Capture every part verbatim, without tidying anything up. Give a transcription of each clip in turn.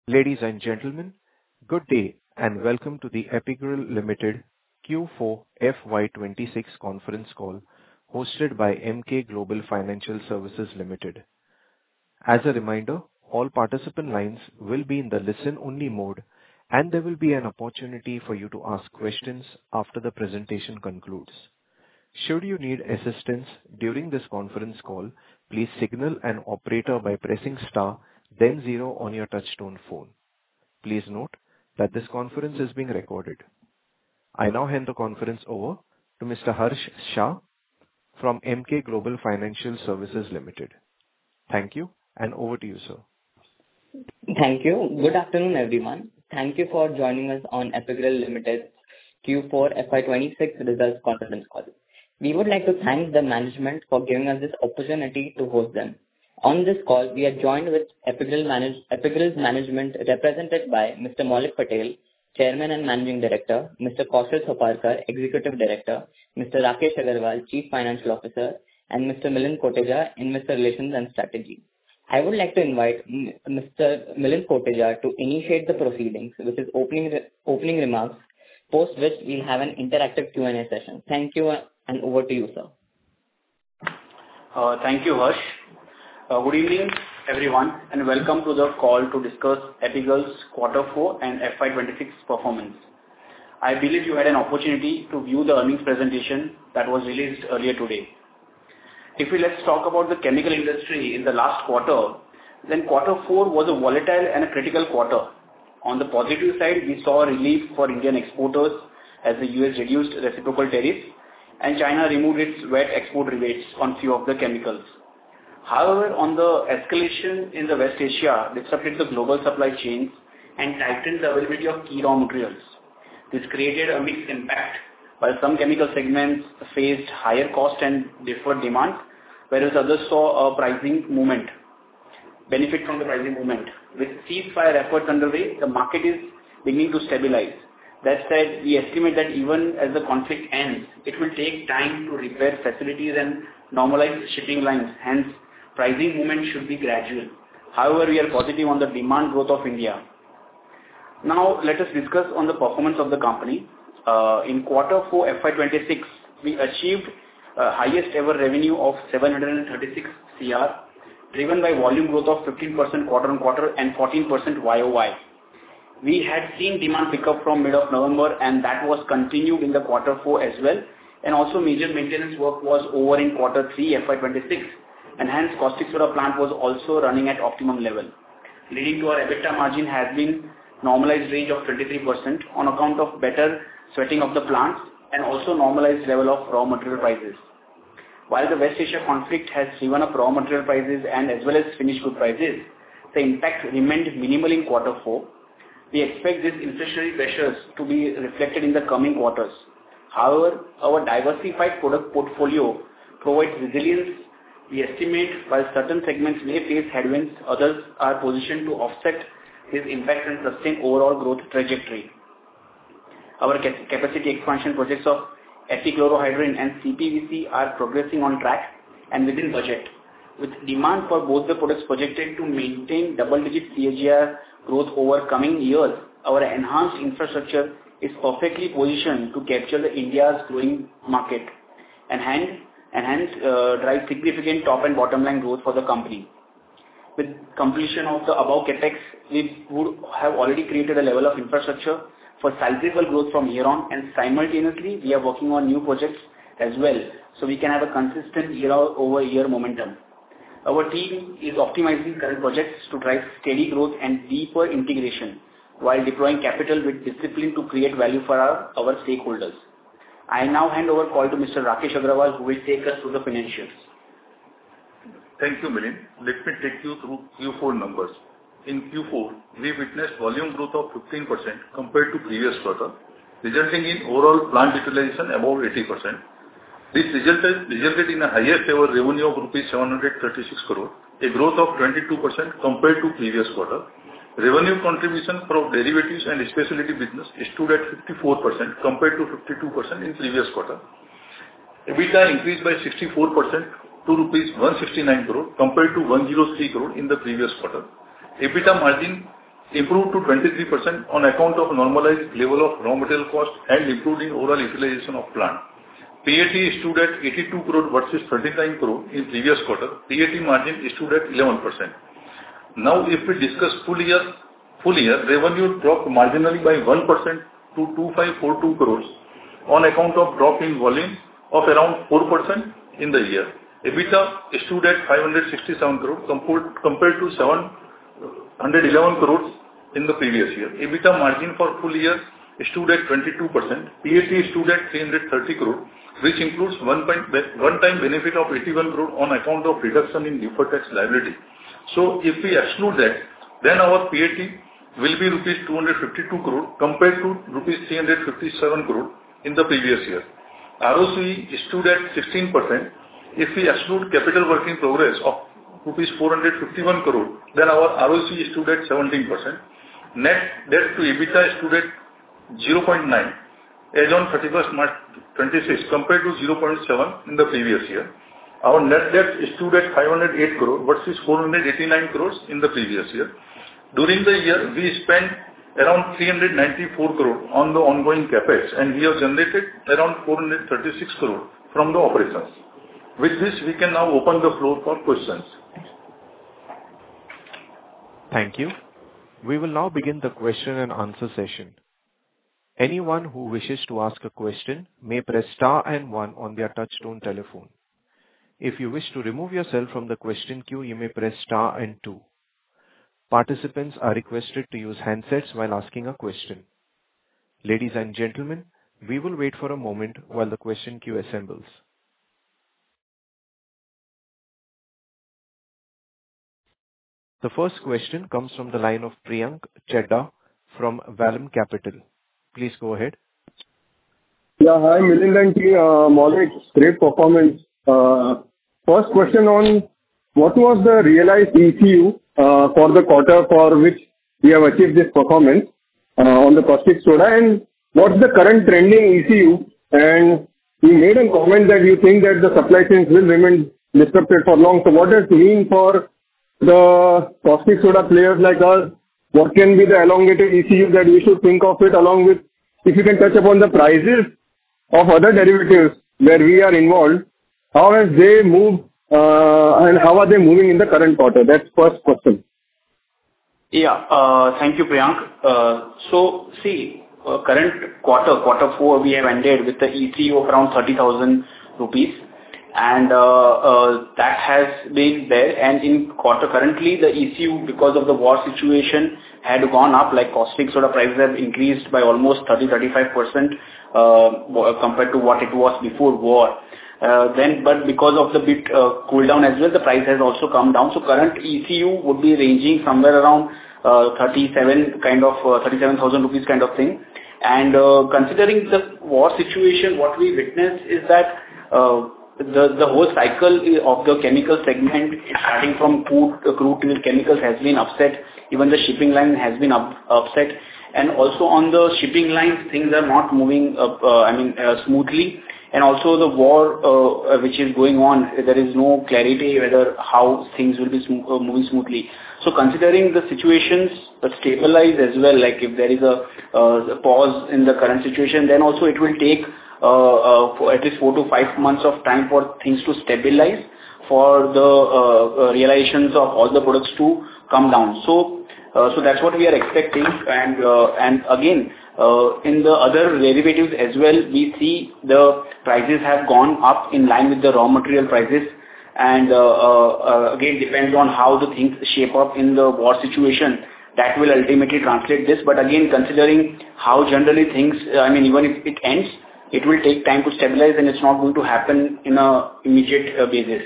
Ladies and gentlemen, good day and welcome to the Epigrel Limited Q four F Y twenty-six conference call hosted by Emkay Global Financial Services Limited. As a reminder, all participant lines will be in the listen-only mode, and there will be an opportunity for you to ask questions after the presentation concludes. Should you need assistance during this conference call, please signal an operator by pressing star, then zero on your touchtone phone. Please note that this conference is being recorded. I now hand the conference over to Mister Harsh Shah from Emkay Global Financial Services Limited. Thank you, and over to you, sir. Thank you. Good afternoon, everyone. Thank you for joining us on Epigrel Limited's Q four F Y twenty-six results conference call. We would like to thank the management for giving us this opportunity to host them. On this call, we are joined with Epigrel manage, Epigrel's management represented by Mister Maulik Patel, Chairman and Managing Director, Mister Kaushal Soparkar, Executive Director, Mister Rakesh Agarwal, Chief Financial Officer, and Mister Milind Kotecha, Investor Relations and Strategy. I would like to invite Mister Milind Kotecha to initiate the proceedings with his opening re- opening remarks, post which we'll have an interactive Q and A session. Thank you, and over to you, sir. Uh, thank you, Harsh. Uh, good evening, everyone, and welcome to the call to discuss Epigrel's Quarter four and F Y twenty-six performance. I believe you had an opportunity to view the earnings presentation that was released earlier today. If we let's talk about the chemical industry in the last quarter, then Quarter four was a volatile and a critical quarter. On the positive side, we saw a relief for Indian exporters as the U S reduced reciprocal tariffs and China removed its V A T export rebates on few of the chemicals. However, on the escalation in the West Asia disrupted the global supply chains and tightened the availability of key raw materials. This created a mixed impact, while some chemical segments faced higher cost and deferred demand, whereas others saw a pricing movement, benefit from the pricing movement. With ceasefire efforts underway, the market is beginning to stabilize. That said, we estimate that even as the conflict ends, it will take time to repair facilities and normalize shipping lines. Hence, pricing movement should be gradual. However, we are positive on the demand growth of India. Now, let us discuss on the performance of the company. Uh, in Quarter four F Y twenty-six, we achieved uh, highest ever revenue of seven hundred thirty-six crore, driven by volume growth of fifteen percent quarter on quarter and fourteen percent Y O Y. We had seen demand pick up from mid of November, and that was continued in the Quarter four as well. And also major maintenance work was over in Quarter three F Y twenty-six, and hence caustic soda plant was also running at optimum level, leading to our EBITDA margin has been normalized range of twenty-three percent on account of better sweating of the plants and also normalized level of raw material prices. While the West Asia conflict has driven up raw material prices and as well as finished good prices, the impact remained minimal in Quarter four. We expect these inflationary pressures to be reflected in the coming quarters. However, our diversified product portfolio provides resilience. We estimate while certain segments may face headwinds, others are positioned to offset this impact and sustain overall growth trajectory. Our capacity expansion projects of epichlorohydrin and C P V C are progressing on track and within budget, with demand for both the products projected to maintain double-digit C A G R growth over coming years. Our enhanced infrastructure is perfectly positioned to capture the India's growing market and hence, and hence uh, drive significant top and bottom line growth for the company. With completion of the above capex, we would have already created a level of infrastructure for sizable growth from here on, and simultaneously we are working on new projects as well, so we can have a consistent year-over-year momentum. Our team is optimizing current projects to drive steady growth and deeper integration, while deploying capital with discipline to create value for our, our stakeholders. I now hand over call to Mister Rakesh Agarwal, who will take us through the financials. Thank you, Milind. Let me take you through Q four numbers. In Q four, we witnessed volume growth of fifteen percent compared to previous quarter, resulting in overall plant utilization above eighty percent. This resulted, resulted in a highest ever revenue of rupees seven hundred thirty-six crore, a growth of twenty-two percent compared to previous quarter. Revenue contribution from derivatives and specialty business stood at fifty-four percent compared to fifty-two percent in previous quarter. EBITDA increased by sixty-four percent to rupees one hundred sixty-nine crore compared to one hundred three crore in the previous quarter. EBITDA margin improved to twenty-three percent on account of normalized level of raw material cost and improved in overall utilization of plant. P A T stood at eighty-two crore versus thirty-nine crore in previous quarter. P A T margin stood at eleven percent. Now, if we discuss full year, full year revenue dropped marginally by one percent to two thousand five hundred forty-two crores on account of drop in volume of around four percent in the year. EBITDA stood at five hundred sixty-seven crore compared to seven hundred eleven crores in the previous year. EBITDA margin for full year stood at twenty-two percent. P A T stood at three hundred thirty crore, which includes one-time benefit of eighty-one crore on account of reduction in deferred tax liability. So if we exclude that, then our P A T will be rupees two hundred fifty-two crore compared to rupees three hundred fifty-seven crore in the previous year. R O C E stood at sixteen percent. If we exclude capital work in progress of rupees four hundred fifty-one crore, then our R O C E stood at seventeen percent. Net debt to EBITDA stood at zero point nine as on thirty-first March twenty-six compared to zero point seven in the previous year. Our net debt stood at five hundred eight crore versus four hundred eighty-nine crores in the previous year. During the year, we spent around three hundred ninety-four crore on the ongoing capex, and we have generated around four hundred thirty-six crore from the operations. With this, we can now open the floor for questions. Thank you. We will now begin the question and answer session. Anyone who wishes to ask a question may press star and one on their touchtone telephone. If you wish to remove yourself from the question queue, you may press star and two. Participants are requested to use handsets while asking a question. Ladies and gentlemen, we will wait for a moment while the question queue assembles. The first question comes from the line of Priyank Chedda from Vallum Capital. Please go ahead. Yeah, hi Milind and team. Uh, Maulik, great performance. Uh, first question on what was the realized E C U uh, for the quarter for which we have achieved this performance uh, on the caustic soda, and what's the current trending E C U? And you made a comment that you think that the supply chains will remain disrupted for long. So what does it mean for the caustic soda players like us? What can be the elongated E C U that we should think of it, along with, if you can touch upon the prices of other derivatives where we are involved, how has they moved uh, and how are they moving in the current quarter? That's first question. Yeah, uh, thank you, Priyank. Uh, so, see, uh, current quarter, quarter four, we have ended with the E C U of around thirty thousand rupees. And uh, uh, that has been there. And in quarter currently, the E C U, because of the war situation, had gone up. Like caustic soda prices have increased by almost thirty to thirty-five percent uh, compared to what it was before war. Uh, then, but because of the bit uh, cool down as well, the price has also come down. So current E C U would be ranging somewhere around uh, thirty-seven kind of uh, thirty-seven thousand rupees kind of thing. And uh, considering the war situation, what we witnessed is that uh, The, the whole cycle of the chemical segment, starting from crude, uh, crude to chemicals, has been upset. Even the shipping line has been up, upset. And also on the shipping lines, things are not moving up, uh, I mean, uh, smoothly. And also the war uh, which is going on, there is no clarity whether how things will be sm- uh, moving smoothly. So considering the situations uh, stabilize as well, like if there is a, uh, a pause in the current situation, then also it will take Uh, uh, for at least four to five months of time for things to stabilize, for the uh, uh, realizations of all the products to come down. So, uh, so that's what we are expecting. And uh, and again, uh, in the other derivatives as well, we see the prices have gone up in line with the raw material prices. And uh, uh, uh, again, depends on how the things shape up in the war situation. That will ultimately translate this. But again, considering how generally things, I mean, even if it ends, it will take time to stabilize, and it's not going to happen in a immediate uh, basis.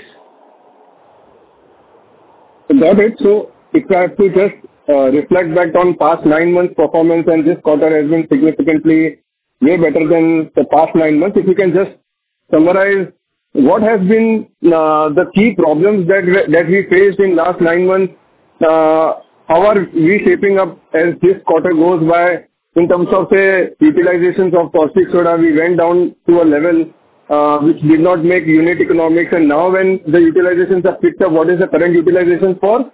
Got it. So if I have to just uh, reflect back on past nine months performance, and this quarter has been significantly way better than the past nine months, if you can just summarize what has been uh, the key problems that we, that we faced in last nine months, uh, how are we shaping up as this quarter goes by? In terms of, say, utilizations of caustic soda, we went down to a level uh, which did not make unit economics. And now when the utilizations are picked up, what is the current utilization for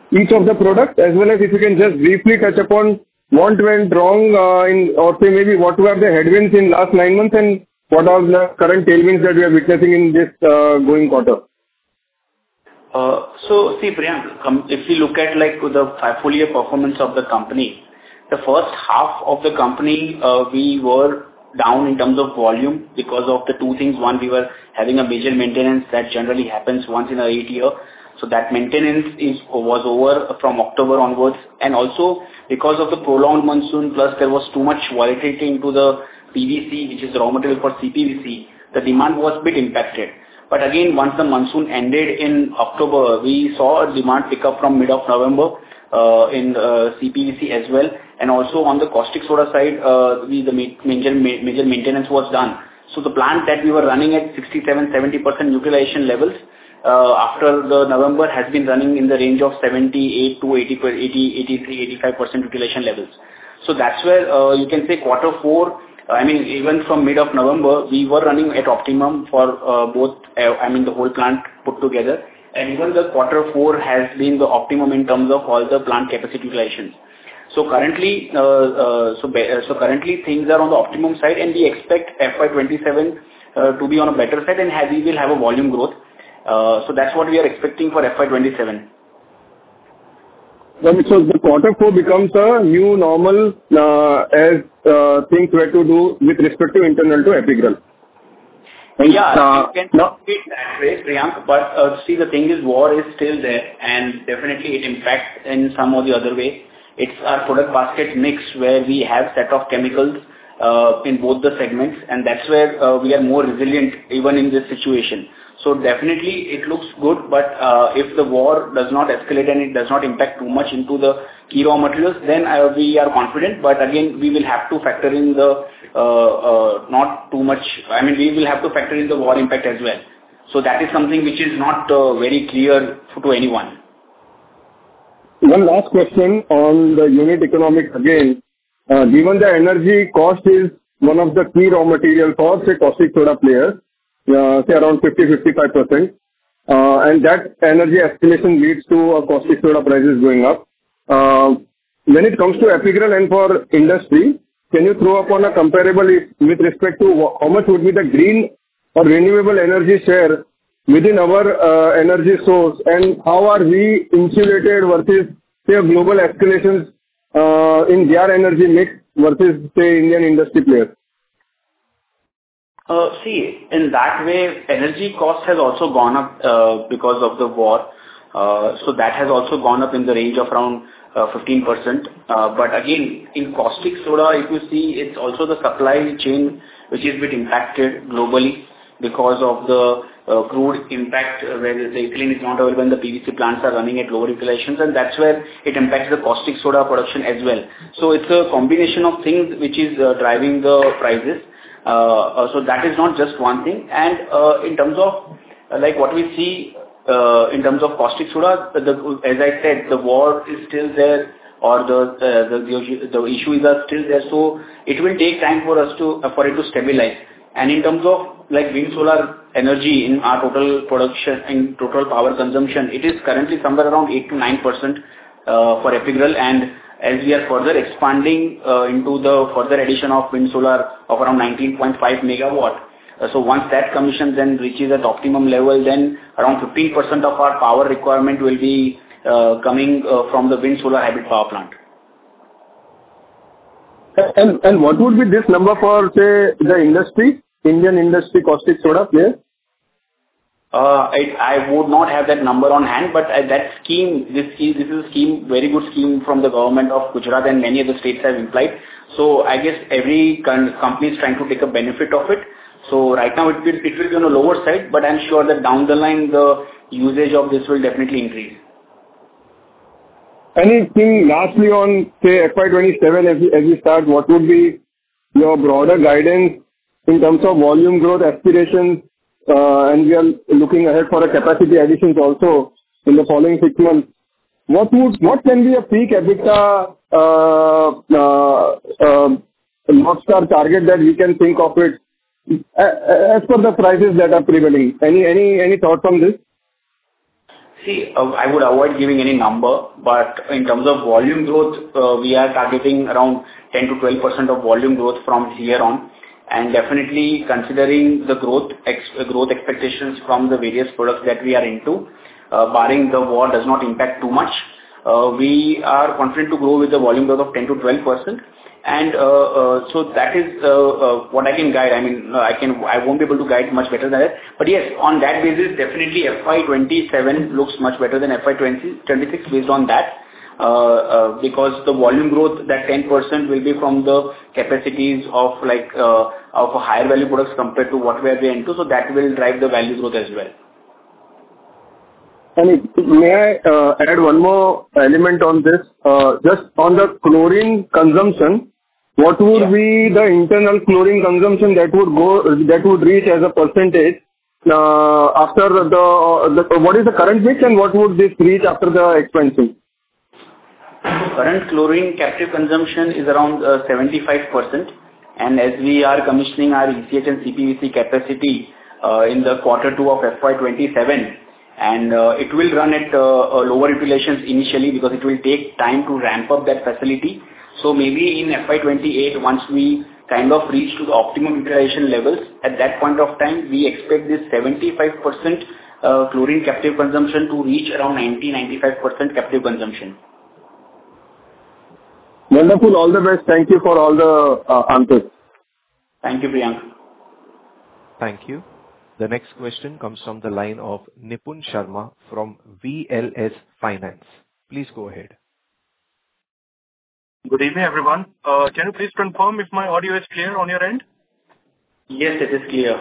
each of the products, as well as if you can just briefly touch upon what went wrong uh, in, or say maybe what were the headwinds in last nine months and what are the current tailwinds that we are witnessing in this uh, going quarter? Uh, so see, Priyank, um, if we look at like the full year performance of the company, the first half of the company, uh, we were down in terms of volume because of the two things. One, we were having a major maintenance that generally happens once in a eight year. So that maintenance is was over from October onwards, and also because of the prolonged monsoon, plus there was too much volatility into the P V C, which is raw material for C P V C, the demand was a bit impacted. But again, once the monsoon ended in October, we saw a demand pick up from mid of November uh, in uh, C P V C as well, and also on the caustic soda side, uh, we, the major major maintenance was done. So the plant that we were running at sixty-seven to seventy percent utilization levels, Uh, after the November has been running in the range of seventy-eight to eighty, eighty, eighty-three, eighty-five percent utilization levels. So that's where uh, you can say quarter four, I mean, even from mid of November, we were running at optimum for uh, both, uh, I mean, the whole plant put together. And even the quarter four has been the optimum in terms of all the plant capacity utilizations. So currently, uh, uh, so, uh, so currently things are on the optimum side, and we expect F Y twenty-seven uh, to be on a better side, and have, we will have a volume growth. Uh, so that's what we are expecting for F Y twenty-seven. So the quarter four becomes a new normal uh, as uh, things were to do with respect to internal to Epigral. And, yeah, uh, you can no. see it that way, Priyank, but uh, see, the thing is, war is still there, and definitely it impacts in some or the other way. It's our product basket mix where we have set of chemicals uh, in both the segments, and that's where uh, we are more resilient even in this situation. So definitely it looks good, but uh, if the war does not escalate and it does not impact too much into the key raw materials, then uh, we are confident. But again, we will have to factor in the uh, uh, not too much. I mean, we will have to factor in the war impact as well. So that is something which is not uh, very clear to anyone. One last question on the unit economics again. Uh, given the energy cost is one of the key raw material for say caustic soda players. Uh, say around fifty to fifty-five percent, uh, and that energy escalation leads to uh, caustic soda prices going up. Uh, when it comes to Epigral and for industry, can you throw up on a comparable if, with respect to how much would be the green or renewable energy share within our uh, energy source, and how are we insulated versus say global escalations uh, in their energy mix versus say Indian industry players? Uh, see, in that way, energy cost has also gone up uh, because of the war. Uh, so that has also gone up in the range of around uh, fifteen percent. Uh, but again, in caustic soda, if you see, it's also the supply chain which is a bit impacted globally because of the uh, crude impact uh, where the ethylene is not available and the P V C plants are running at lower utilizations, and that's where it impacts the caustic soda production as well. So it's a combination of things which is uh, driving the prices. Uh, uh, so that is not just one thing. And uh, in terms of uh, like what we see uh, in terms of caustic soda, the, as I said, the war is still there, or the, uh, the the the issues are still there. So it will take time for us to uh, for it to stabilize. And in terms of like wind solar energy in our total production and total power consumption, it is currently somewhere around eight to nine percent uh, for Epigral, and as we are further expanding uh, into the further addition of wind solar of around nineteen point five megawatt. Uh, so once that commission then reaches at optimum level, then around fifteen percent of our power requirement will be uh, coming uh, from the wind solar hybrid power plant. And, and what would be this number for say the industry, Indian industry caustic soda player? Uh, I, I would not have that number on hand, but uh, that scheme, this scheme, this is a scheme, very good scheme from the government of Gujarat, and many other states have implied. So I guess every company is trying to take a benefit of it. So right now it will, it will be on a lower side, but I'm sure that down the line the usage of this will definitely increase. Anything lastly on say F Y twenty-seven as we, as we start, what would be your broader guidance in terms of volume growth aspirations? Uh, and we are looking ahead for a capacity additions also in the following six months. What would what can be a peak EBITDA uh, uh, uh, North Star target that we can think of it as per the prices that are prevailing? Any any any thoughts on this? See, uh, I would avoid giving any number, but in terms of volume growth, uh, we are targeting around ten to twelve percent of volume growth from here on. And definitely considering the growth ex growth expectations from the various products that we are into, uh, barring the war does not impact too much, uh, we are confident to grow with the volume growth of ten to twelve percent. And uh, uh, so that is uh, uh, what I can guide. I mean, uh, I can I won't be able to guide much better than that. But yes, on that basis, definitely F Y twenty-seven looks much better than F Y twenty-six based on that. Uh, uh, because the volume growth, that ten percent will be from the capacities of like uh, of higher value products compared to what we are into. So that will drive the value growth as well. And may I uh, add one more element on this? Uh, just on the chlorine consumption, what would Yeah. be the internal chlorine consumption that would go that would reach as a percentage uh, after the, the what is the current mix and what would this reach after the expansion? Current chlorine captive consumption is around uh, seventy-five percent, and as we are commissioning our E C H and C P V C capacity uh, in the quarter two of F Y twenty-seven, and uh, it will run at uh, uh, lower utilizations initially because it will take time to ramp up that facility. So maybe in F Y twenty-eight, once we kind of reach to the optimum utilization levels, at that point of time, we expect this seventy-five percent uh, chlorine captive consumption to reach around ninety to ninety-five percent captive consumption. Wonderful. All the best. Thank you for all the uh, answers. Thank you, Priyank. Thank you. The next question comes from the line of Nipun Sharma from V L S Finance. Please go ahead. Good evening, everyone. Uh, can you please confirm if my audio is clear on your end? Yes, it is clear.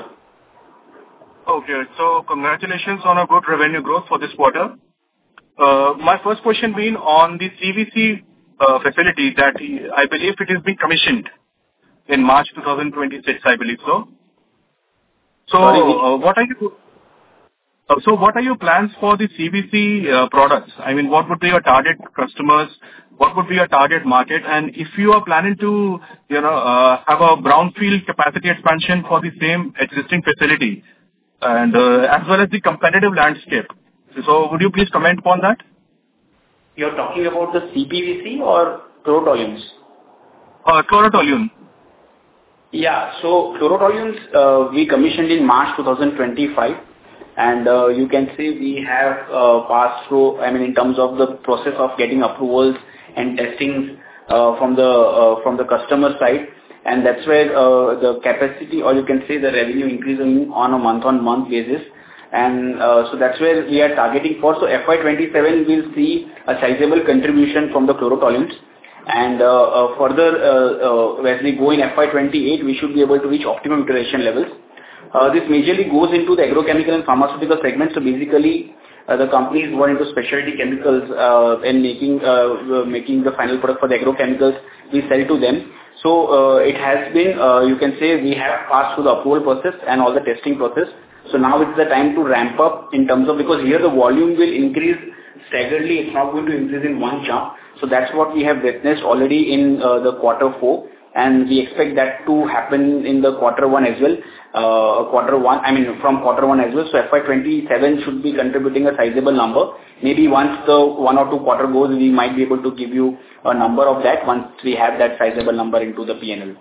Okay, so congratulations on a good revenue growth for this quarter. Uh, my first question being on the C V C uh, facility that I believe it is being commissioned in March twenty twenty-six, I believe so. So, uh, what are you? Uh, so, what are your plans for the C V C uh, products? I mean, what would be your target customers? What would be your target market? And if you are planning to, you know, uh, have a brownfield capacity expansion for the same existing facility, and uh, as well as the competitive landscape. So, would you please comment upon that? You're talking about the C P V C or chlorotoluenes? Uh, chlorotoluene. Yeah. So chlorotoluenes, uh, we commissioned in March twenty twenty-five, and uh, you can see we have uh, passed through, I mean, in terms of the process of getting approvals and testing uh, from the uh, from the customer side, and that's where uh, the capacity, or you can say the revenue increasing on a month-on-month basis. And uh, so that's where we are targeting for. So F Y twenty-seven will see a sizable contribution from the chlorotoluenes. And uh, uh, further, uh, uh, as we go in F Y twenty-eight, we should be able to reach optimum utilization levels. Uh, this majorly goes into the agrochemical and pharmaceutical segment. So basically, uh, the companies who are into specialty chemicals uh, and making uh, making the final product for the agrochemicals, we sell to them. So uh, it has been, uh, you can say, we have passed through the approval process and all the testing process. So now it's the time to ramp up in terms of, because here the volume will increase staggeredly. It's not going to increase in one jump. So that's what we have witnessed already in uh, the quarter four, and we expect that to happen in the quarter one as well. Uh, quarter one, I mean from quarter one as well. So F Y twenty-seven should be contributing a sizable number. Maybe once the one or two quarter goes, we might be able to give you a number of that once we have that sizable number into the P and L.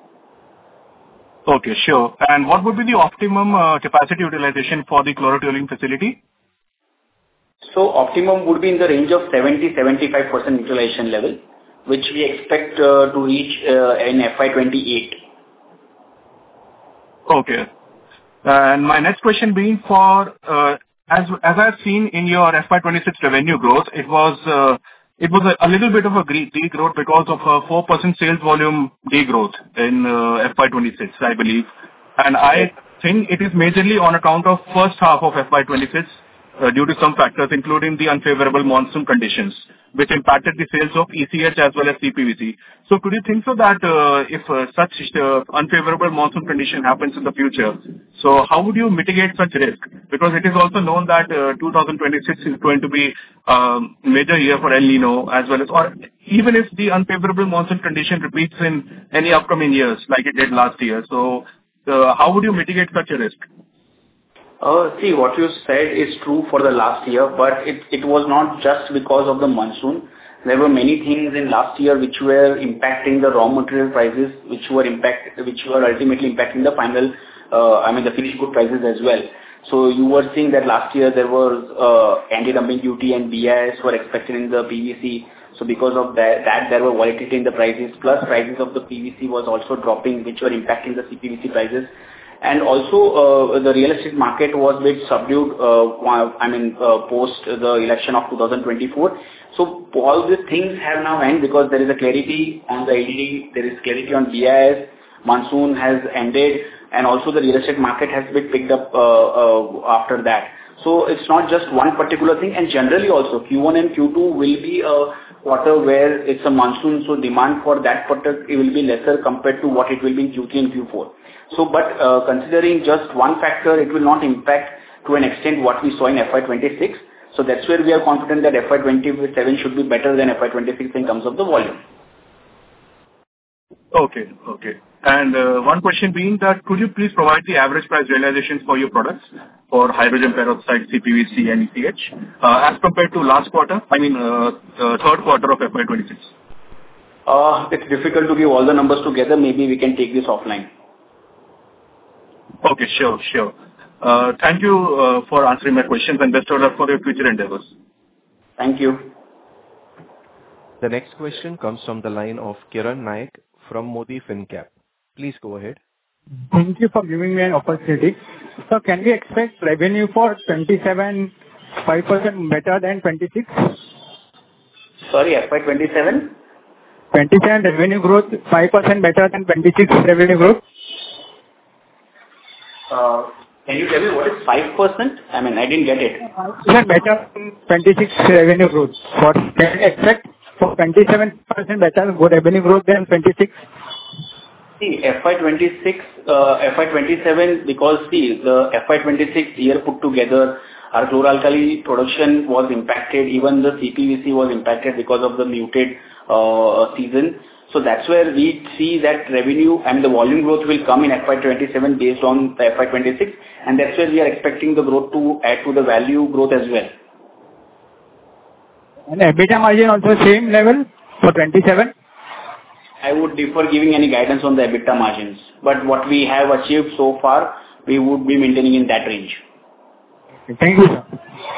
Okay, sure. And what would be the optimum uh, capacity utilization for the chlorotoluene facility? So optimum would be in the range of seventy to seventy-five percent utilization level, which we expect uh, to reach uh, in F Y twenty-eight. Okay. And my next question being for, uh, as as I've seen in your F Y twenty-six revenue growth, it was uh, it was a, a little bit of a degrowth because of a four percent sales volume degrowth in uh, F Y twenty-six, I believe. And I think it is majorly on account of first half of F Y twenty-six uh, due to some factors, including the unfavorable monsoon conditions, which impacted the sales of E C H as well as C P V C. So could you think so that uh, if uh, such uh, unfavorable monsoon condition happens in the future, so how would you mitigate such risk? Because it is also known that uh, two thousand twenty-six is going to be a um, major year for El Nino, as well as, or even if the unfavorable monsoon condition repeats in any upcoming years like it did last year. So uh, how would you mitigate such a risk? Uh, see, what you said is true for the last year, but it, it was not just because of the monsoon. There were many things in last year which were impacting the raw material prices, which were impact, which were ultimately impacting the final, uh, I mean the finished good prices as well. So you were seeing that last year there was uh, anti-dumping duty and B I S were expected in the P V C. So because of that, that there were volatility in the prices, plus prices of the P V C was also dropping, which were impacting the C P V C prices. And also, uh, the real estate market was a bit subdued, uh, I mean, uh, post the election of two thousand twenty-four. So all these things have now ended because there is a clarity on the L D D, there is clarity on B I S, monsoon has ended, and also the real estate market has been picked up uh, uh, after that. So it's not just one particular thing, and generally also Q one and Q two will be a quarter where it's a monsoon, so demand for that quarter it will be lesser compared to what it will be in Q three and Q four. So, but uh, considering just one factor, it will not impact to an extent what we saw in F Y twenty-six. So that's where we are confident that F Y twenty-seven should be better than F Y twenty-six in terms of the volume. Okay, okay. And uh, one question being that could you please provide the average price realizations for your products for hydrogen peroxide, C P V C and E C H uh, as compared to last quarter, I mean uh, uh, third quarter of F Y twenty-six? Uh, it's difficult to give all the numbers together. Maybe we can take this offline. Okay, sure, sure. Uh, thank you uh, for answering my questions and best of luck for your future endeavors. Thank you. The next question comes from the line of Kiran Naik from Modi FinCap. Please go ahead. Thank you for giving me an opportunity. So can we expect revenue for twenty-seven five percent better than twenty-six? Sorry, F Y twenty-seven? twenty-seven revenue growth five percent better than twenty-six revenue growth? Uh, can you tell me what is five percent? I mean, I didn't get it. five percent better than twenty-six revenue growth. What can we expect for twenty-seven percent better revenue growth than twenty-six? See, F Y twenty-six, uh, F Y twenty-seven, because see, the F Y twenty-six year put together, our chlor-alkali production was impacted, even the C P V C was impacted because of the muted uh, season. So that's where we see that revenue and the volume growth will come in F Y twenty-seven based on the F Y twenty-six, and that's where we are expecting the growth to add to the value growth as well. And EBITDA margin also same level for twenty-seven? I would defer giving any guidance on the EBITDA margins, but what we have achieved so far, we would be maintaining in that range. Thank you, sir.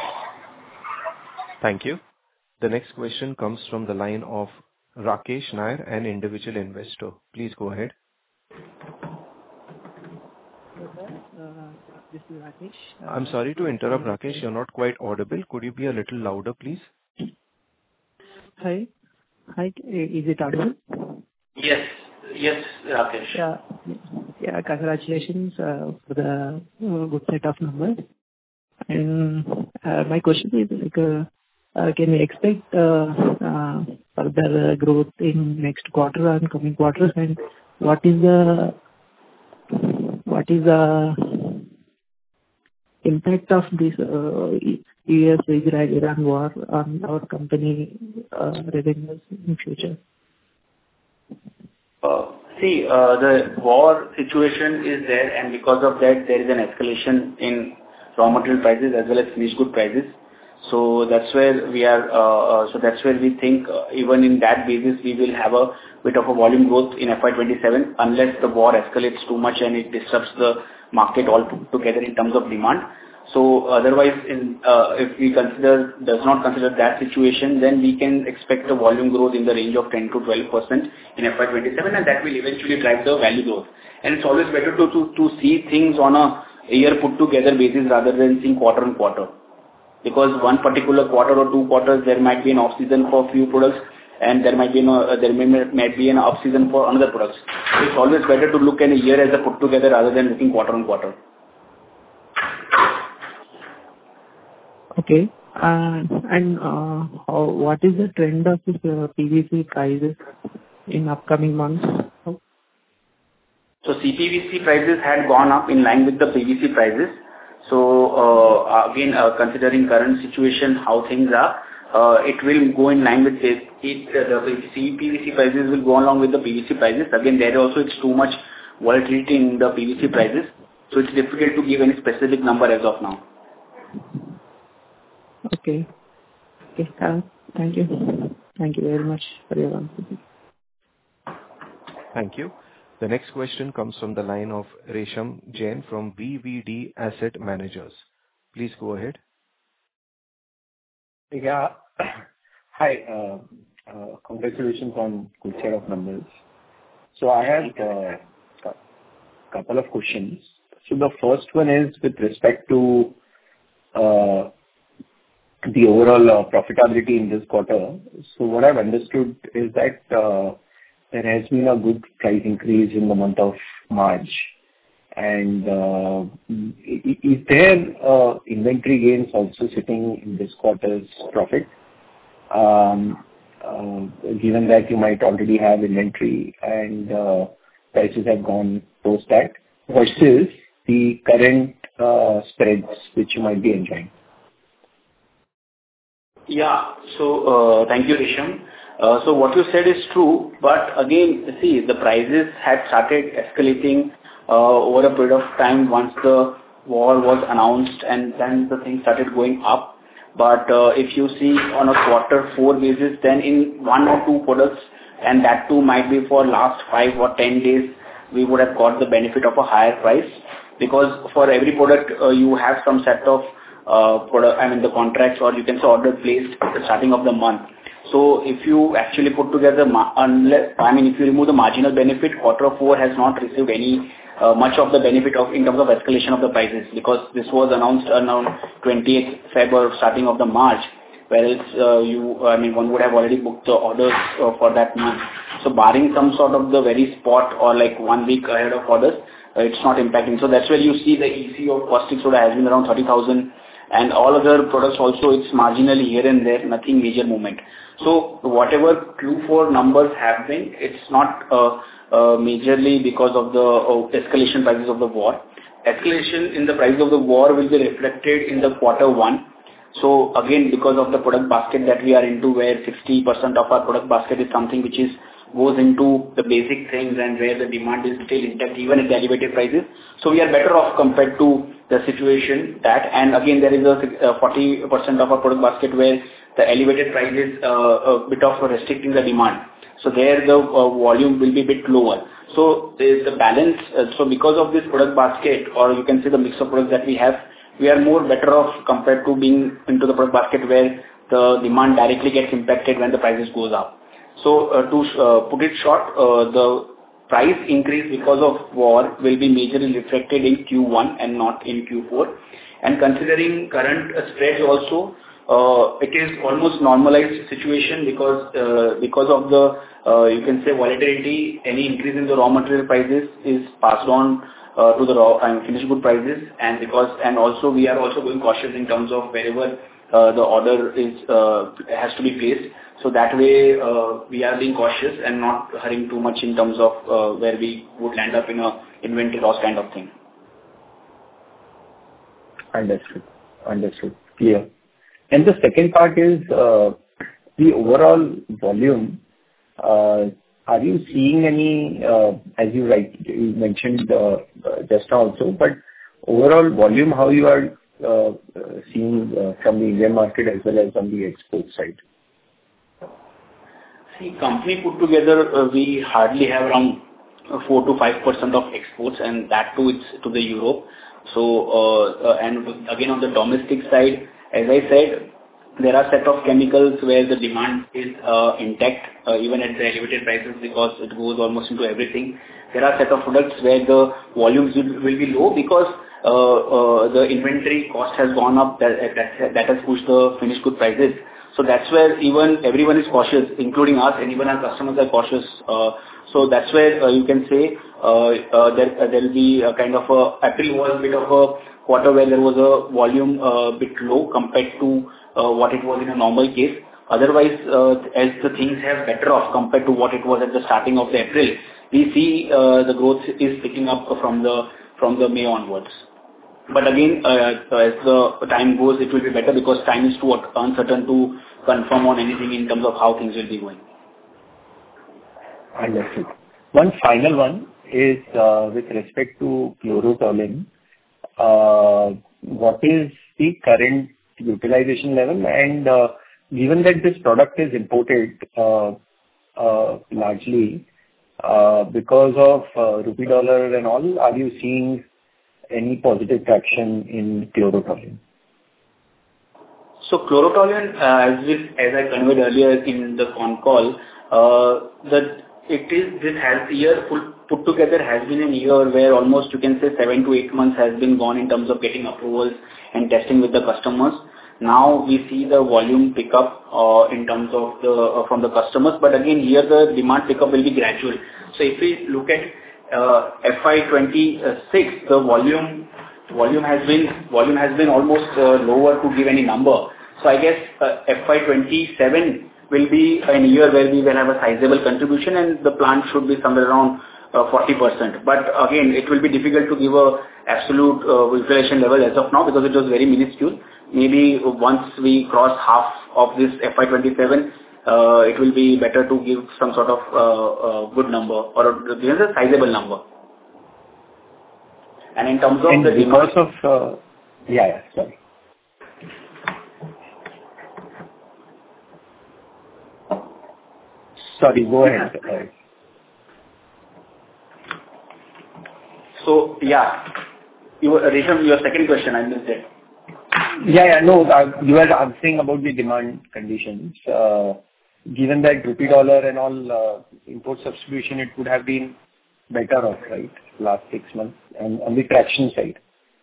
Thank you. The next question comes from the line of Rakesh Nair, an individual investor. Please go ahead. Uh, this is Rakesh. Uh, I'm sorry to interrupt, Rakesh. You're not quite audible. Could you be a little louder, please? Hi. Hi. Is it audible? Yes. Yes, Rakesh. Yeah. Yeah. Congratulations uh, for the uh, good set of numbers. And uh, my question is like, uh, uh, can we expect uh, uh, further uh, growth in next quarter and coming quarters? And what is the what is the impact of this uh, U S Israel-Iran war on our company uh, revenues in future? Uh, see, uh, the war situation is there, and because of that, there is an escalation in raw material prices as well as finished good prices. So that's where we are. Uh, uh, so that's where we think, uh, even in that basis, we will have a bit of a volume growth in F Y twenty-seven, unless the war escalates too much and it disrupts the market altogether in terms of demand. So otherwise, in, uh, if we consider does not consider that situation, then we can expect a volume growth in the range of ten to twelve percent in F Y twenty-seven, and that will eventually drive the value growth. And it's always better to to, to see things on a year put together basis rather than seeing quarter on quarter. Because one particular quarter or two quarters, there might be an off season for a few products, and there might be no, uh, there may, might be an off season for another products. So it's always better to look at a year as a put together rather than looking quarter on quarter. Okay. Uh, and uh, how, what is the trend of this uh, P V C prices in upcoming months? So C P V C prices had gone up in line with the P V C prices. So uh, again, uh, considering current situation, how things are, uh, it will go in line with it. it uh, the C P V C prices will go along with the P V C prices. Again, there also it's too much volatility in the P V C prices. So it's difficult to give any specific number as of now. Okay. Okay. Uh, thank you. Thank you very much for your answer. Thank you. The next question comes from the line of Resham Jain from V V D Asset Managers. Please go ahead. Yeah. Hi. Uh, uh, congratulations on good set of numbers. So I have a uh, couple of questions. So the first one is with respect to uh, the overall uh, profitability in this quarter. So what I've understood is that uh, there has been a good price increase in the month of March. And uh, is there uh, inventory gains also sitting in this quarter's profit? Um, uh, given that you might already have inventory and uh, prices have gone post that versus the current uh, spreads which you might be enjoying. Yeah. So, uh, thank you, Resham. Uh, so what you said is true, but again, see, the prices had started escalating uh, over a period of time once the war was announced, and then the thing started going up. But uh, if you see on a quarter four basis, then in one or two products, and that too might be for last five or ten days, we would have got the benefit of a higher price, because for every product uh, you have some set of uh, product, I mean the contracts, or you can say order placed at the starting of the month. So if you actually put together, unless, I mean, if you remove the marginal benefit, quarter four has not received any uh, much of the benefit of in terms of escalation of the prices, because this was announced around twentieth February, starting of the March, whereas uh, you, I mean, one would have already booked the orders uh, for that month. So barring some sort of the very spot or like one week ahead of orders, uh, it's not impacting. So that's where you see the E C of caustic soda has been around thirty thousand. And all other products also, it's marginally here and there, nothing major movement. So whatever Q four numbers have been, it's not uh, uh, majorly because of the uh, escalation prices of the war. Escalation in the price of the war will be reflected in the quarter one. So again, because of the product basket that we are into, where sixty percent of our product basket is something which is goes into the basic things and where the demand is still intact even at the elevated prices. So we are better off compared to the situation that, and again there is a forty percent of our product basket where the elevated prices uh, a bit of restricting the demand. So there the uh, volume will be a bit lower. So there is the balance. Uh, so because of this product basket, or you can say the mix of products that we have, we are more better off compared to being into the product basket where the demand directly gets impacted when the prices goes up. So uh, to uh, put it short, uh, the price increase because of war will be majorly reflected in Q one and not in Q four. And considering current uh, spreads also, uh, it is almost normalized situation, because uh, because of the uh, you can say volatility, any increase in the raw material prices is passed on uh, to the raw and finished good prices, and because and also we are also going cautious in terms of wherever uh, the order is uh, has to be placed. So that way, uh, we are being cautious and not hurrying too much in terms of uh, where we would land up in a inventory loss kind of thing. Understood. Understood. Clear. And the second part is uh, the overall volume. Uh, are you seeing any, uh, as you right, you mentioned uh, just now also, but overall volume, how you are uh, seeing uh, from the Indian market as well as on the export side? See, company put together, uh, we hardly have around four to five percent of exports, and that too it's to the Europe. So, uh, uh, and again on the domestic side, as I said, there are set of chemicals where the demand is uh, intact, uh, even at the elevated prices, because it goes almost into everything. There are set of products where the volumes will, will be low because uh, uh, the inventory cost has gone up, that, that, that has pushed the finished good prices. So that's where even everyone is cautious, including us, and even our customers are cautious. Uh, so that's where uh, you can say uh, uh, there uh, there will be a kind of a, April was a bit of a quarter where there was a volume uh, bit low compared to uh, what it was in a normal case. Otherwise, uh, as the things have better off compared to what it was at the starting of the April, we see uh, the growth is picking up from the from the May onwards. But again, uh, as the time goes, it will be better, because time is too uncertain to confirm on anything in terms of how things will be going. Understood. One final one is uh, with respect to chlorotoluene. uh, what is the current utilization level? And uh, given that this product is imported uh, uh, largely uh, because of uh, rupee dollar and all, are you seeing any positive traction in chlorotoluene? So chlorotoluene, uh, as we, as I conveyed earlier in the con call, uh, that it is this has year put, put together has been a year where almost you can say seven to eight months has been gone in terms of getting approvals and testing with the customers. Now we see the volume pick up uh, in terms of the uh, from the customers, but again here the demand pickup will be gradual. So if we look at uh, F Y twenty-six, the volume volume has been volume has been almost uh, lower to give any number. So I guess uh, F Y twenty-seven will be a year where we will have a sizable contribution, and the plant should be somewhere around uh, forty percent. But again, it will be difficult to give a absolute uh, utilization level as of now because it was very minuscule. Maybe once we cross half of this F Y twenty-seven, uh, it will be better to give some sort of uh, uh, good number or a, a sizable number. And in terms of and the because demand, of uh, yeah, yeah, sorry. Sorry, go ahead. Sorry. So yeah, you were, Resham, your second question, I missed it. Yeah, yeah, no, uh, you were answering about the demand conditions. Uh, given that rupee dollar and all uh, import substitution, it would have been better off, right, last six months, and on the traction side.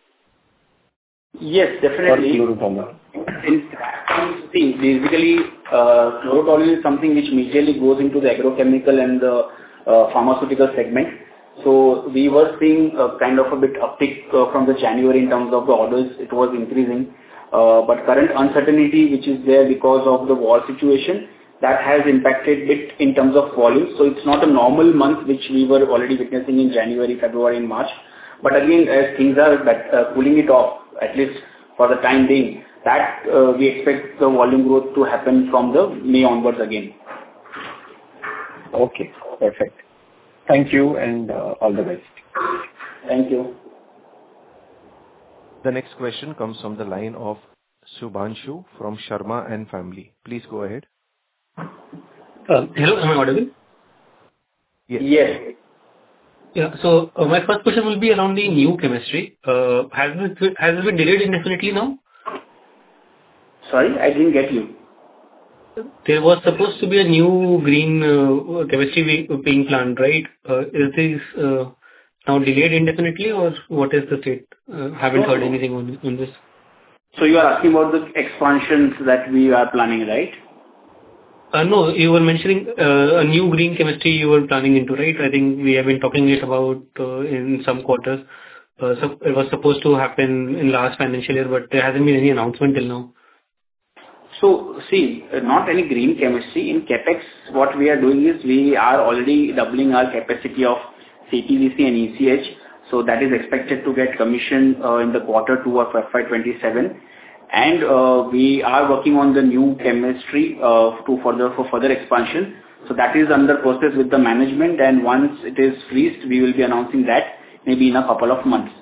Yes, definitely. Or chlorotoluene. In traction, see, basically, uh, chlorotoluene is something which majorly goes into the agrochemical and the uh, pharmaceutical segment. So we were seeing a kind of a bit uptick uh, from the January in terms of the orders. It was increasing. Uh, but current uncertainty which is there because of the war situation, that has impacted bit in terms of volume. So it's not a normal month which we were already witnessing in January, February and March. But again, as things are that, uh, cooling it off, at least for the time being, that uh, we expect the volume growth to happen from the May onwards again. Okay, perfect. Thank you and uh, all the best. Thank you. The next question comes from the line of Subhanshu from Sharma and Family. Please go ahead. Uh, hello, am I audible? Yes. Yes. Yeah. So uh, my first question will be around the new chemistry. Uh, has it has it been delayed indefinitely now? Sorry, I didn't get you. There was supposed to be a new green uh, chemistry being planned, right? Uh, is this uh, now delayed indefinitely, or what is the state? Uh, haven't No. heard anything on, on this. So you are asking about the expansions that we are planning, right? Uh, no, you were mentioning uh, a new green chemistry you were planning into, right? I think we have been talking it about uh, in some quarters. Uh, so it was supposed to happen in last financial year, but there hasn't been any announcement till now. So see, uh, not any green chemistry. In CapEx, what we are doing is we are already doubling our capacity of C P V C and E C H. So that is expected to get commissioned uh, in the quarter two of F Y twenty-seven. And uh, we are working on the new chemistry uh, to further for further expansion. So that is under process with the management, and once it is freezed, we will be announcing that maybe in a couple of months.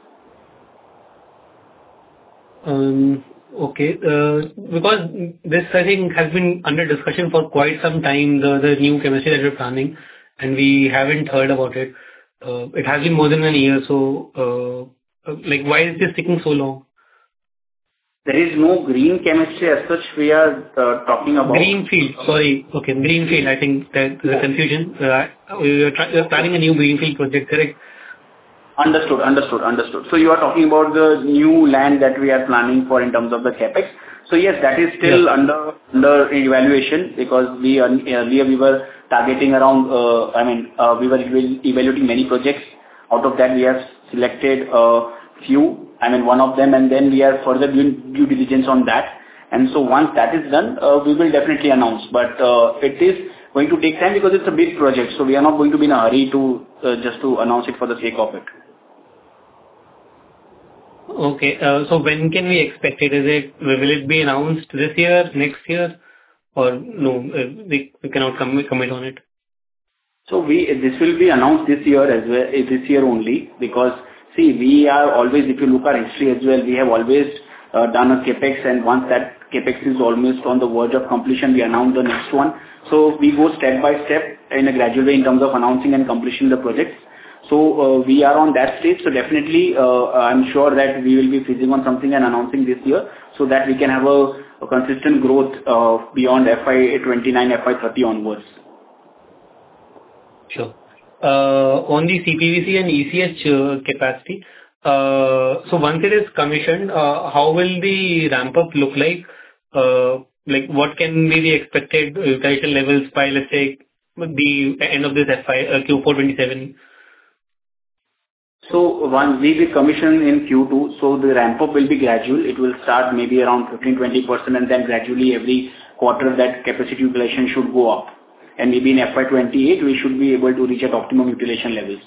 Um, okay, uh, because this I think has been under discussion for quite some time, the, the new chemistry that we're planning, and we haven't heard about it. Uh, it has been more than a year, so uh, like why is this taking so long? There is no green chemistry as such we are uh, talking about. Greenfield, sorry. Okay, greenfield. I think that there's a confusion. Uh, we are try- we are planning a new greenfield project, correct? Understood, understood, understood. So you are talking about the new land that we are planning for in terms of the capex. So yes, that is still Yeah. under under evaluation because we are- earlier we were targeting around. Uh, I mean, uh, we were eval- evaluating many projects. Out of that, we have selected a few. I mean, one of them, and then we are further doing due diligence on that. And so once that is done, uh, we will definitely announce. But uh, it is going to take time because it's a big project. So we are not going to be in a hurry to uh, just to announce it for the sake of it. Okay. Uh, so when can we expect it? Is it will it be announced this year, next year, or no? Uh, we we cannot commit commit on it. So we this will be announced this year as well, uh, this year only, because See, we are always, if you look at history as well, we have always uh, done a capex, and once that capex is almost on the verge of completion, we announce the next one. So we go step by step in a gradual way in terms of announcing and completing the projects. So uh, we are on that stage. So definitely, uh, I'm sure that we will be freezing on something and announcing this year, so that we can have a, a consistent growth uh, beyond F Y twenty-nine, F Y thirty onwards. Sure. Uh, on the C P V C and E C H uh, capacity, uh, so once it is commissioned, uh, how will the ramp up look like? Uh, like what can be the expected utilization levels by, let's say, the end of this F Y uh, Q four twenty-seven? So once we will commission in Q two, so the ramp up will be gradual. It will start maybe around fifteen to twenty percent, and then gradually every quarter that capacity utilization should go up. And maybe in F Y twenty-eight, we should be able to reach at optimum utilization levels.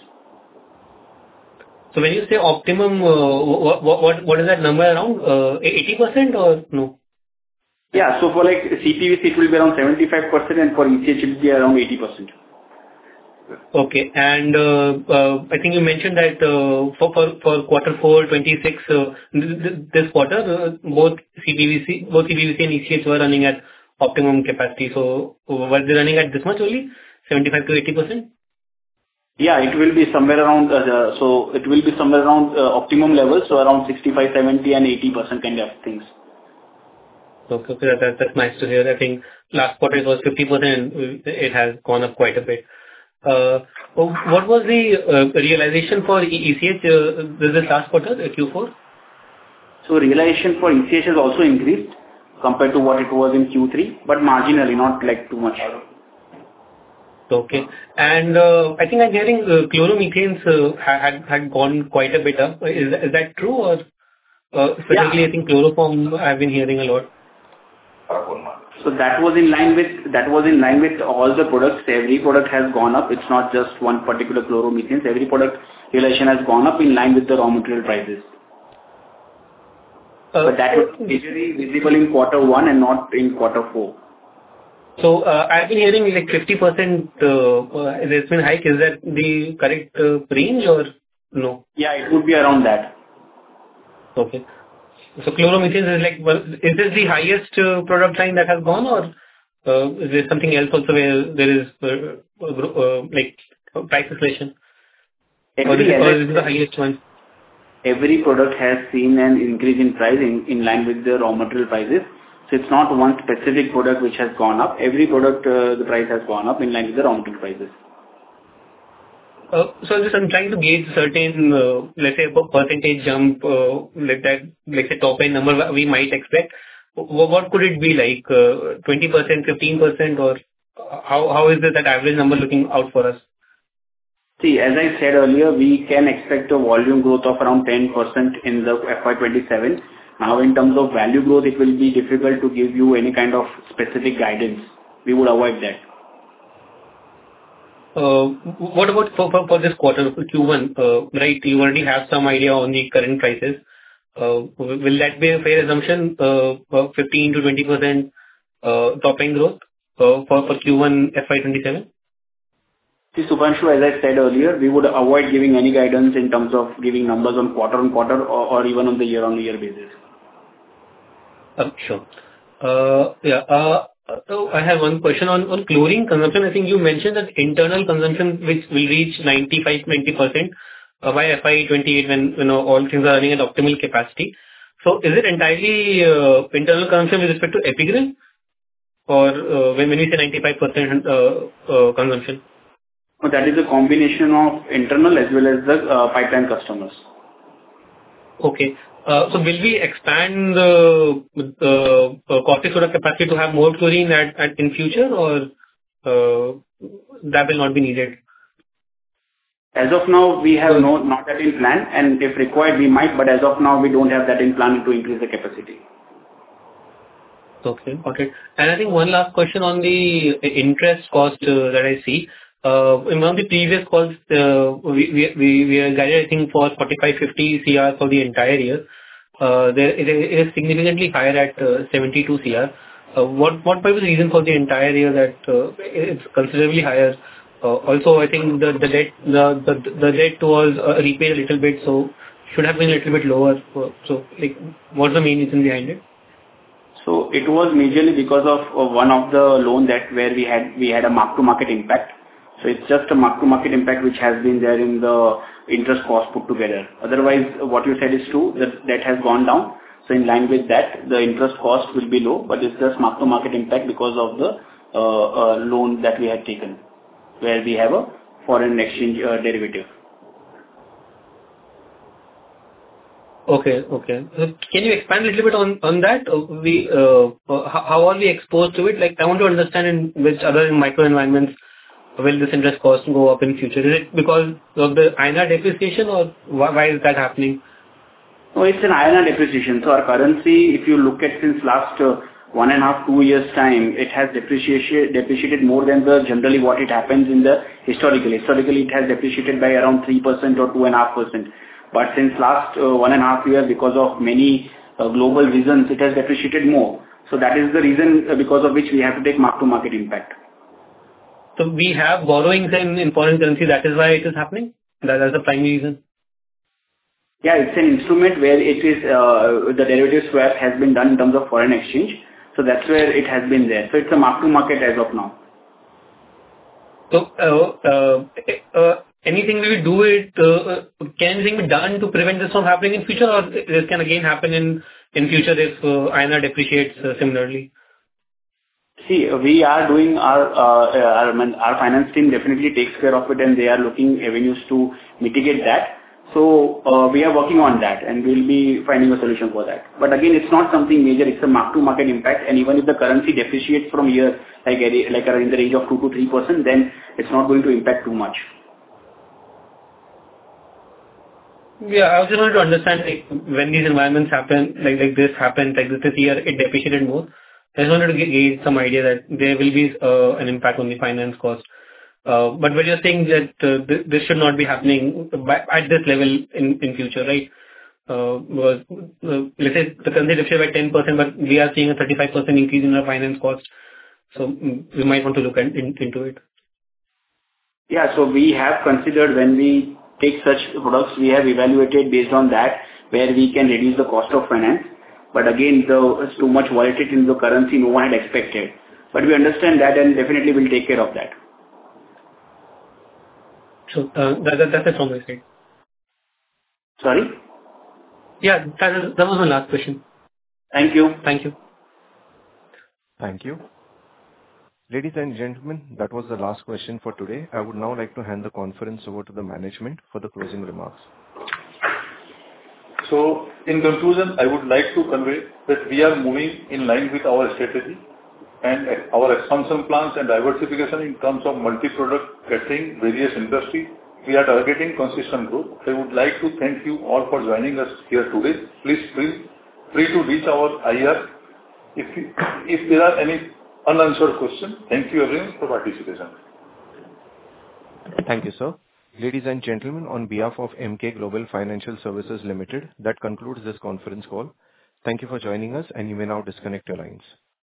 So when you say optimum, uh, what, what, what is that number around? Uh, eighty percent or no? Yeah, so for like C P V C, it will be around seventy-five percent, and for E C H, it will be around eighty percent. Okay. And uh, uh, I think you mentioned that uh, for, for, for quarter four twenty-six, uh, this quarter, uh, both C P V C, both C P V C and E C H were running at optimum capacity. So were they running at this much only? seventy-five to eighty percent? Yeah, it will be somewhere around, uh, so it will be somewhere around uh, optimum levels, so around sixty-five, seventy and eighty percent kind of things. Okay, okay, that, that's nice to hear. I think last quarter it was fifty percent and it has gone up quite a bit. Uh, what was the uh, realization for E C H uh, this last quarter, uh, Q four? So realization for E C H has also increased compared to what it was in Q three, but marginally, not like too much. Okay. And uh, I think I'm hearing uh, chloromethanes uh, had had gone quite a bit up. Is, is that true? Or uh, specifically, yeah. I think chloroform I've been hearing a lot. So that was in line with that was in line with all the products. Every product has gone up. It's not just one particular chloromethanes. Every product realization has gone up in line with the raw material prices. Uh, but that was majorly visible in quarter one and not in quarter four. So uh, I've been hearing like fifty percent uh, uh, there's been hike. Is that the correct uh, range or no? Yeah, it would be around that. Okay. So chloromethanes is like, well, is this the highest uh, product line that has gone, or uh, is there something else also where there is uh, uh, like price inflation? Or is, it, or is it the highest one? Every product has seen an increase in price in, in line with the raw material prices. So it's not one specific product which has gone up. Every product, uh, the price has gone up in line with the raw material prices. Uh, so just I'm trying to gauge certain, uh, let's say, a percentage jump, uh, like that, like say top end number we might expect. What, what could it be like? Uh, twenty percent, fifteen percent, or how how is it that average number looking out for us? See, as I said earlier, we can expect a volume growth of around ten percent in the F Y twenty-seven. Now, in terms of value growth, it will be difficult to give you any kind of specific guidance. We would avoid that. Uh, what about for, for, for this quarter, Q one, uh, right? You already have some idea on the current prices. Uh, will that be a fair assumption, uh, fifteen to twenty percent uh, top line growth uh, for, for Q one F Y twenty-seven? See, Subhanshu, as I said earlier, we would avoid giving any guidance in terms of giving numbers on quarter on quarter or, or even on the year on year basis. Uh, sure. Uh, yeah. Uh, So I have one question on, on chlorine consumption. I think you mentioned that internal consumption which will reach ninety-five to ninety percent uh, by F Y twenty-eight when you know all things are running at optimal capacity. So is it entirely uh, internal consumption with respect to Epigrel, or uh, when, when we say ninety-five percent uh, uh, consumption? So that is a combination of internal as well as the uh, pipeline customers. Okay. Uh, so will we expand the uh, uh, caustic soda capacity to have more chlorine at, at in future, or uh, that will not be needed? As of now, we have no not that in plan, and if required, we might. But as of now, we don't have that in plan to increase the capacity. Okay, got it. And I think one last question on the interest cost uh, that I see. Uh, in one of the previous calls, uh, we, we, we, we are guided, I think, for forty-five to fifty C R for the entire year. Uh, there, it, it is significantly higher at uh, seventy-two C R. Uh, what, what was the reason for the entire year that uh, it's considerably higher Uh, Also, I think the the debt the the the debt was uh, repaid a little bit, so should have been a little bit lower. Uh, So, like, what's the main reason behind it? So it was majorly because of uh, one of the loan that where we had we had a mark-to-market impact. So it's just a mark-to-market impact which has been there in the interest cost put together. Otherwise, what you said is true, that debt has gone down. So in line with that, the interest cost will be low, but it's just mark-to-market impact because of the uh, uh, loan that we had taken, where we have a foreign exchange uh, derivative. Okay. Okay. So can you expand a little bit on on that? Uh, We uh, uh, How how are we exposed to it? Like, I want to understand in which other microenvironments will this interest cost go up in future? Is it because of the I N R depreciation, or why why is that happening? No, it's an I N R depreciation. So our currency, if you look at since last uh, one and a half, two years time, it has depreciated depreciated more than the generally what it happens in the historically. Historically, it has depreciated by around three percent or two and a half percent. But since last uh, one and a half years, because of many uh, global reasons, it has depreciated more. So that is the reason uh, because of which we have to take mark-to-market impact. So we have borrowings in in foreign currency, that is why it is happening? That is the primary reason? Yeah, it's an instrument where it is, uh, the derivative swap has been done in terms of foreign exchange. So that's where it has been there. So it's a mark-to-market as of now. So, uh, uh, uh, anything we will do it, uh, uh, can anything be done to prevent this from happening in future, or this can again happen in in future if uh, I N R depreciates uh, similarly? See, we are doing our, uh, our our finance team definitely takes care of it, and they are looking avenues to mitigate that. So uh, we are working on that, and we'll be finding a solution for that. But again, it's not something major. It's a mark-to-market impact, and even if the currency depreciates from here, like like in the range of two to three percent, then it's not going to impact too much. Yeah, I was just wanted to understand, like, when these environments happen, like like this happened, like this year, it depreciated more. I just wanted to get, get some idea that there will be uh, an impact on the finance cost. Uh, but when you're saying that uh, th- this should not be happening by, at this level in, in future, right? Uh, because, uh, let's say the currency depreciated by ten percent, but we are seeing a thirty-five percent increase in our finance cost. So mm, we might want to look at, in, into it. Yeah, so we have considered when we take such products, we have evaluated based on that where we can reduce the cost of finance. But again, the too much volatility in the currency no one had expected. But we understand that and definitely will take care of that. So uh, that, that, that's it from my side. Sorry? Yeah, that, is, that was my last question. Thank you. Thank you. Thank you. Ladies and gentlemen, that was the last question for today. I would now like to hand the conference over to the management for the closing remarks. So, in conclusion, I would like to convey that we are moving in line with our strategy and our expansion plans and diversification in terms of multi-product catering various industries. We are targeting consistent growth. I would like to thank you all for joining us here today. Please feel free to reach our I R if you, if there are any unanswered questions. Thank you everyone for participation. Thank you, sir. Ladies and gentlemen, on behalf of Emkay Global Financial Services Limited, that concludes this conference call. Thank you for joining us, and you may now disconnect your lines.